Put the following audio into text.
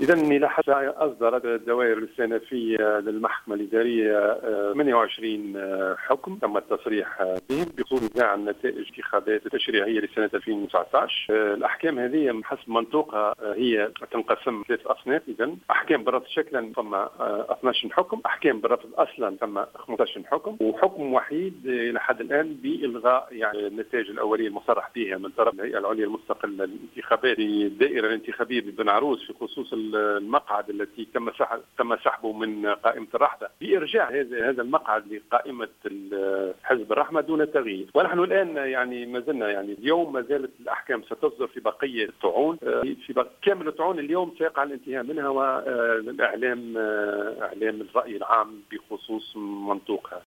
إذا ملاحظة أصدرت الدوائر الاستئنافية للمحكمة الإدارية 28 حكم تم التصريح بهم بخصوص نزاع النتائج الانتخابات التشريعية لسنة 2019. الأحكام هذه حسب منطوقها هي تنقسم 3 أصناف. إذا أحكام بالرفض شكلا ثم 12 حكم، أحكام بالرفض أصلا ثم 15 حكم، وحكم وحيد إلى حد الآن بإلغاء يعني النتائج الأولية المصرح بها من طرف الهيئة العليا المستقلة للانتخابات في الدائرة الانتخابية ببن عروس في خصوص المقعد التي تم سحبه من قائمة الرحمة بإرجاع هذا المقعد لقائمة حزب الرحمة دون تغيير. ونحن الآن يعني ما زلنا يعني اليوم ما زالت الأحكام ستصدر في بقية الطعون، في كامل الطعون اليوم سيقع الانتهاء منها والإعلام إعلام الرأي العام بخصوص منطوقها.